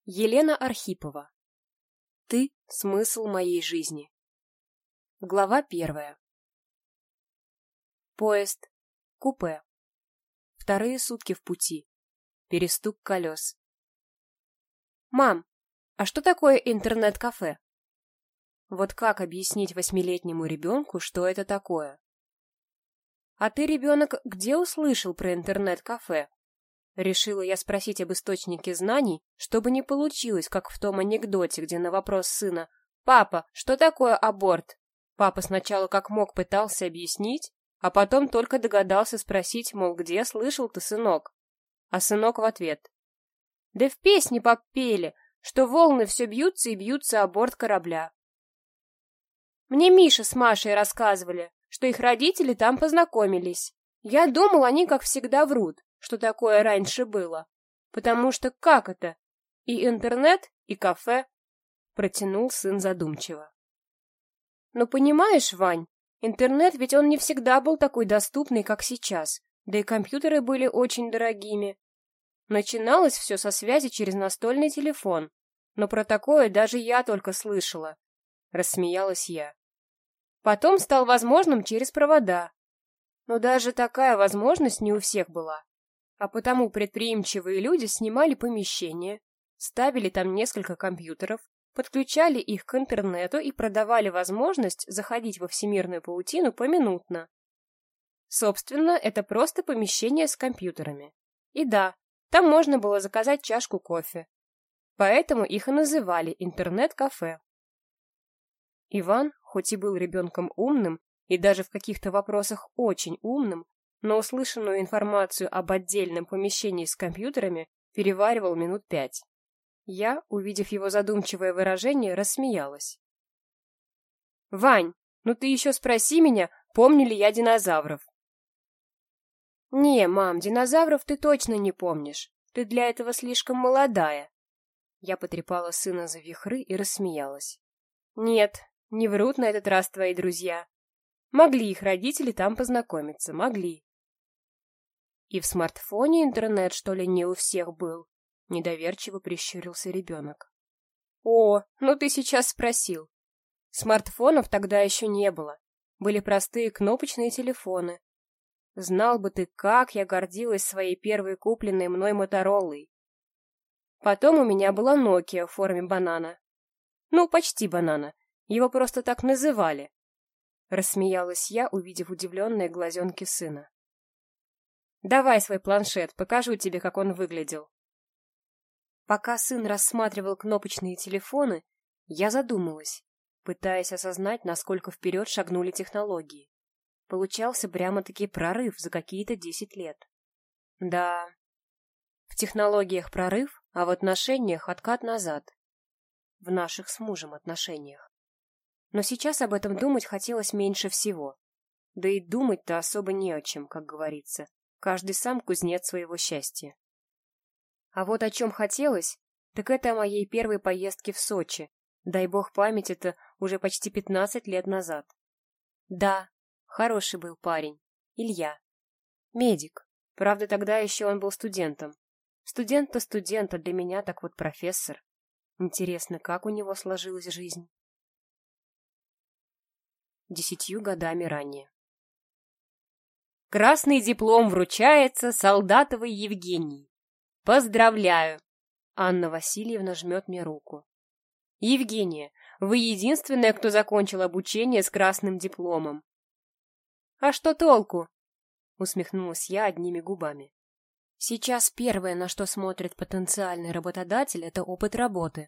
Елена Архипова. Ты — смысл моей жизни. Глава 1. Поезд. Купе. Вторые сутки в пути. Перестук колес. Мам, а что такое интернет-кафе? Вот как объяснить 8-летнему ребенку, что это такое? А ты, ребенок, где услышал про интернет-кафе? Решила я спросить об источнике знаний, чтобы не получилось, как в том анекдоте, где на вопрос сына «Папа, что такое аборт?» Папа сначала как мог пытался объяснить, а потом только догадался спросить, мол, где слышал ты, сынок? А сынок в ответ: «Да в песне попели, что волны все бьются и бьются о борт корабля». Мне Миша с Машей рассказывали, что их родители там познакомились. Я думал, они, как всегда, врут, что такое раньше было. Потому что как это? И интернет, и кафе, протянул сын задумчиво. Но понимаешь, Вань, интернет ведь он не всегда был такой доступный, как сейчас, да и компьютеры были очень дорогими. Начиналось все со связи через настольный телефон, но про такое даже я только слышала, рассмеялась я. Потом стал возможным через провода, но даже такая возможность не у всех была. А потому предприимчивые люди снимали помещение, ставили там несколько компьютеров, подключали их к интернету и продавали возможность заходить во всемирную паутину поминутно. Собственно, это просто помещение с компьютерами. И да, там можно было заказать чашку кофе. Поэтому их и называли интернет-кафе. Иван, хоть и был ребенком умным и даже в каких-то вопросах очень умным, но услышанную информацию об отдельном помещении с компьютерами переваривал минут 5. Я, увидев его задумчивое выражение, рассмеялась. «Вань, ну ты еще спроси меня, помню ли я динозавров?» «Не, мам, динозавров ты точно не помнишь. Ты для этого слишком молодая». Я потрепала сына за вихры и рассмеялась. «Нет, не врут на этот раз твои друзья. Могли их родители там познакомиться, могли». «И в смартфоне интернет, что ли, не у всех был?» — недоверчиво прищурился ребенок. «О, ну ты сейчас спросил. Смартфонов тогда еще не было. Были простые кнопочные телефоны. Знал бы ты, как я гордилась своей первой купленной мной Моторолой. Потом у меня была Nokia в форме банана. Ну, почти банана. Его просто так называли». Рассмеялась я, увидев удивленные глазенки сына. «Давай свой планшет, покажу тебе, как он выглядел». Пока сын рассматривал кнопочные телефоны, я задумалась, пытаясь осознать, насколько вперед шагнули технологии. Получался прямо-таки прорыв за какие-то 10 лет. Да, в технологиях прорыв, а в отношениях откат назад. В наших с мужем отношениях. Но сейчас об этом думать хотелось меньше всего. Да и думать-то особо не о чем, как говорится. Каждый сам кузнец своего счастья. А вот о чем хотелось, так это о моей первой поездке в Сочи. Дай бог память, это уже почти 15 лет назад. Да, хороший был парень. Илья. Медик. Правда, тогда еще он был студентом. Студент-то студент, а для меня так вот профессор. Интересно, как у него сложилась жизнь? 10 годами ранее. Красный диплом вручается Солдатовой Евгении. Поздравляю! Анна Васильевна жмет мне руку. Евгения, вы единственная, кто закончил обучение с красным дипломом. А что толку? Усмехнулась я одними губами. Сейчас первое, на что смотрит потенциальный работодатель, это опыт работы.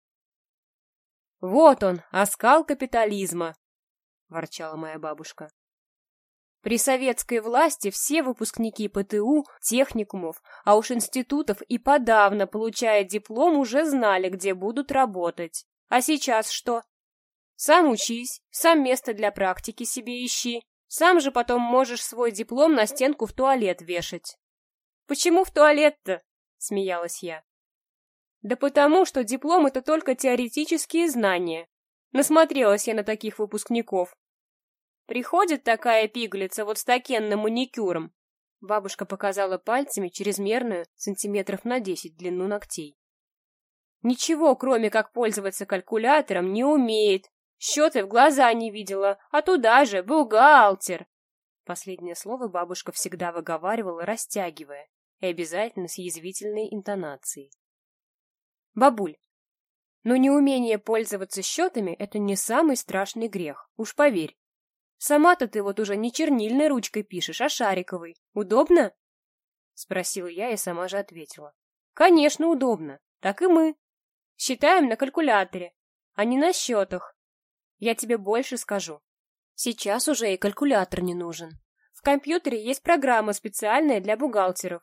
Вот он, оскал капитализма, ворчала моя бабушка. При советской власти все выпускники ПТУ, техникумов, а уж институтов и подавно, получая диплом, уже знали, где будут работать. А сейчас что? Сам учись, сам место для практики себе ищи, сам же потом можешь свой диплом на стенку в туалет вешать. Почему в туалет-то? Смеялась я. Да потому, что диплом — это только теоретические знания. Насмотрелась я на таких выпускников. Приходит такая пигалица вот с такенным маникюром. Бабушка показала пальцами чрезмерную, сантиметров на 10 длину ногтей. Ничего, кроме как пользоваться калькулятором, не умеет. Счеты в глаза не видела, а туда же бухгалтер. Последнее слово бабушка всегда выговаривала, растягивая, и обязательно с язвительной интонацией. Бабуль, но неумение пользоваться счетами — это не самый страшный грех, уж поверь. Сама-то ты вот уже не чернильной ручкой пишешь, а шариковой. Удобно? Спросила я и сама же ответила. Конечно, удобно. Так и мы. Считаем на калькуляторе, а не на счетах. Я тебе больше скажу. Сейчас уже и калькулятор не нужен. В компьютере есть программа специальная для бухгалтеров.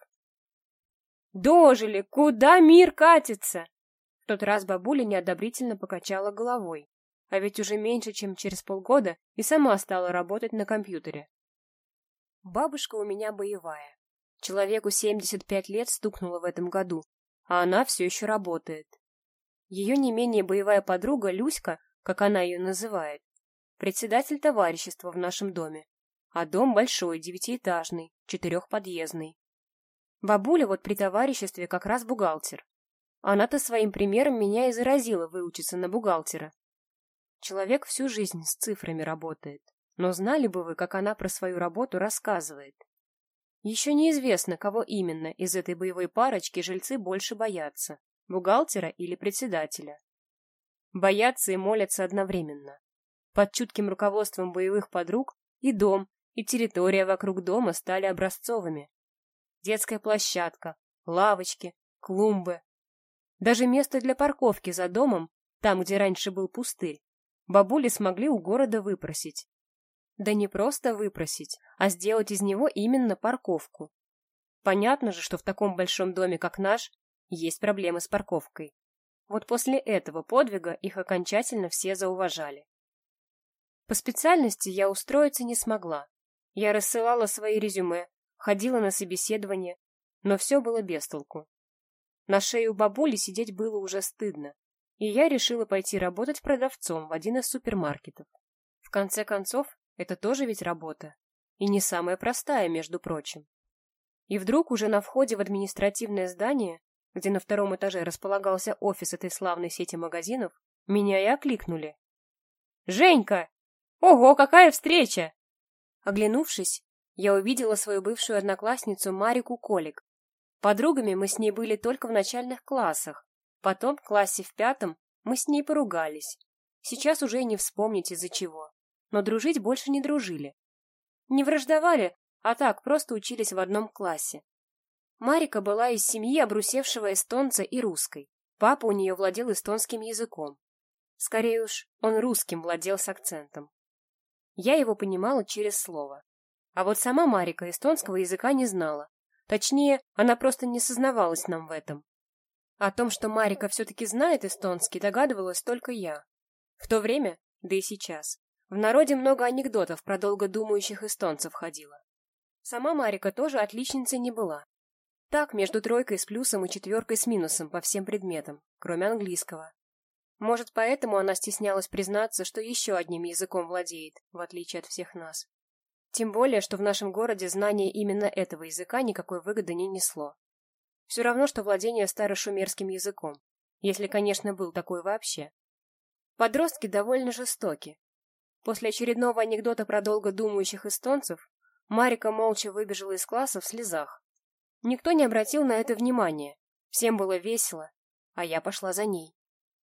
Дожили! Куда мир катится? В тот раз бабуля неодобрительно покачала головой. А ведь уже меньше, чем через полгода и сама стала работать на компьютере. Бабушка у меня боевая. Человеку 75 лет стукнуло в этом году, а она все еще работает. Ее не менее боевая подруга Люська, как она ее называет, председатель товарищества в нашем доме, а дом большой, 9-этажный, 4-подъездный. Бабуля вот при товариществе как раз бухгалтер. Она-то своим примером меня и заразила выучиться на бухгалтера. Человек всю жизнь с цифрами работает, но знали бы вы, как она про свою работу рассказывает. Еще неизвестно, кого именно из этой боевой парочки жильцы больше боятся – бухгалтера или председателя. Боятся и молятся одновременно. Под чутким руководством боевых подруг и дом, и территория вокруг дома стали образцовыми. Детская площадка, лавочки, клумбы. Даже место для парковки за домом, там, где раньше был пустырь, бабули смогли у города выпросить. Да не просто выпросить, а сделать из него именно парковку. Понятно же, что в таком большом доме, как наш, есть проблемы с парковкой. Вот после этого подвига их окончательно все зауважали. По специальности я устроиться не смогла. Я рассылала свои резюме, ходила на собеседование, но все было без толку. На шее у бабули сидеть было уже стыдно, и я решила пойти работать продавцом в один из супермаркетов. В конце концов, это тоже ведь работа, и не самая простая, между прочим. И вдруг уже на входе в административное здание, где на 2-м этаже располагался офис этой славной сети магазинов, меня и окликнули. «Женька! Ого, какая встреча!» Оглянувшись, я увидела свою бывшую одноклассницу Марику Колик. Подругами мы с ней были только в начальных классах, потом в классе в 5-м мы с ней поругались. Сейчас уже и не вспомнить из-за чего. Но дружить больше не дружили. Не враждовали, а так, просто учились в одном классе. Марика была из семьи обрусевшего эстонца и русской. Папа у нее владел эстонским языком. Скорее уж, он русским владел с акцентом. Я его понимала через слово. А вот сама Марика эстонского языка не знала. Точнее, она просто не сознавалась нам в этом. О том, что Марика все-таки знает эстонский, догадывалась только я. В то время, да и сейчас, в народе много анекдотов про долго думающих эстонцев ходило. Сама Марика тоже отличницей не была. Так, между 3 с плюсом и 4 с минусом по всем предметам, кроме английского. Может, поэтому она стеснялась признаться, что еще одним языком владеет, в отличие от всех нас. Тем более, что в нашем городе знание именно этого языка никакой выгоды не несло. Все равно, что владение старошумерским языком, если, конечно, был такой вообще. Подростки довольно жестоки. После очередного анекдота про долго думающих эстонцев Марика молча выбежала из класса в слезах. Никто не обратил на это внимания, всем было весело, а я пошла за ней.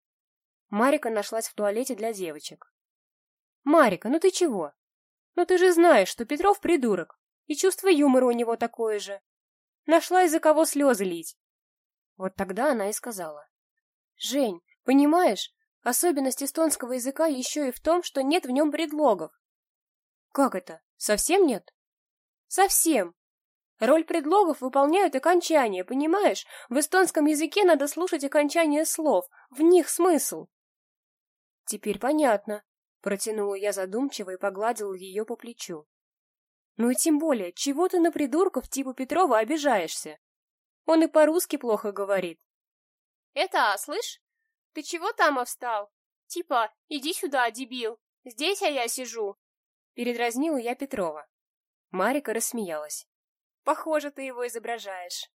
Марика нашлась в туалете для девочек. «Марика, ну ты чего? Ну ты же знаешь, что Петров придурок, и чувство юмора у него такое же. Нашла из-за кого слезы лить». Вот тогда она и сказала. «Жень, понимаешь, особенность эстонского языка еще и в том, что нет в нем предлогов». «Как это? Совсем нет?» «Совсем. Роль предлогов выполняют окончания, понимаешь? В эстонском языке надо слушать окончания слов, в них смысл». «Теперь понятно», — протянула я задумчиво и погладила ее по плечу. «Ну и тем более, чего ты на придурков типа Петрова обижаешься? Он и по-русски плохо говорит». «Это, слышь, ты чего там встал? Типа, иди сюда, дебил, здесь я сижу». Передразнила я Петрова. Марика рассмеялась. «Похоже, ты его изображаешь».